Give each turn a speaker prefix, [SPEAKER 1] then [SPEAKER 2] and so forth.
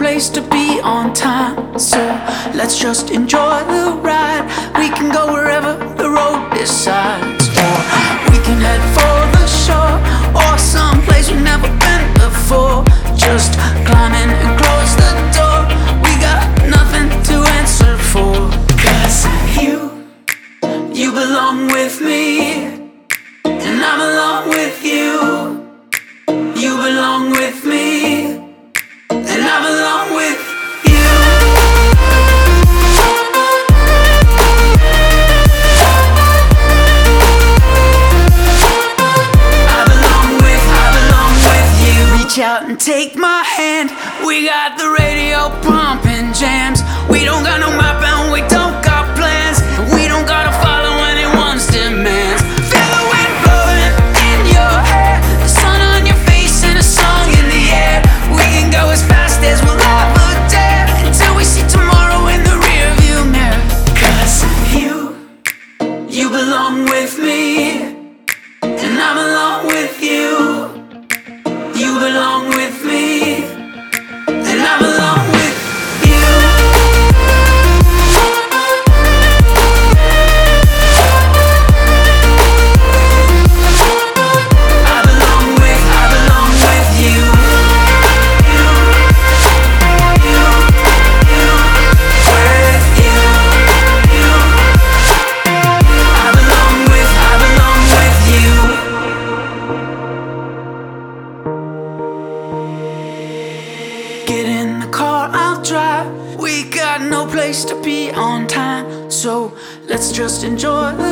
[SPEAKER 1] place to be on time. So let's just enjoy the ride. We can go wherever the road decides. Or we can head for the shore, or someplace we've never been before. Just climb in and close the door. We got nothing to answer for. 'Cause you belong with me, and I belong with you. You belong with me, and I belong with you. I belong with you. Reach out and take my hand. We got the radio pumping jams. We don't got no map and we don't got plans. We don't gotta follow anyone's demands. Feel the wind blowing in your hair, the sun on your face and a song in the air. We can go as fast as we'll ever dare, until we see tomorrow in the rearview mirror. 'Cause you belong with me, and I belong with you. You belong with me, and I belong with you. I belong with you. I belong with you. Get in the car, I'll drive. We got no place to be on time, so let's just enjoy the